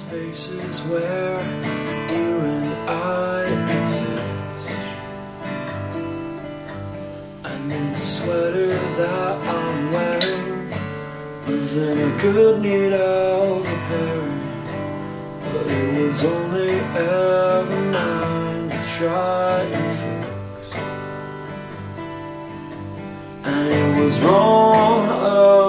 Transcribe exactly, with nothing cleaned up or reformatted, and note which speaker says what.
Speaker 1: spaces where you and I exist. And this sweater that I'm wearing was in a good need of repairing, but it was only ever mine to try and fix. And it was wrong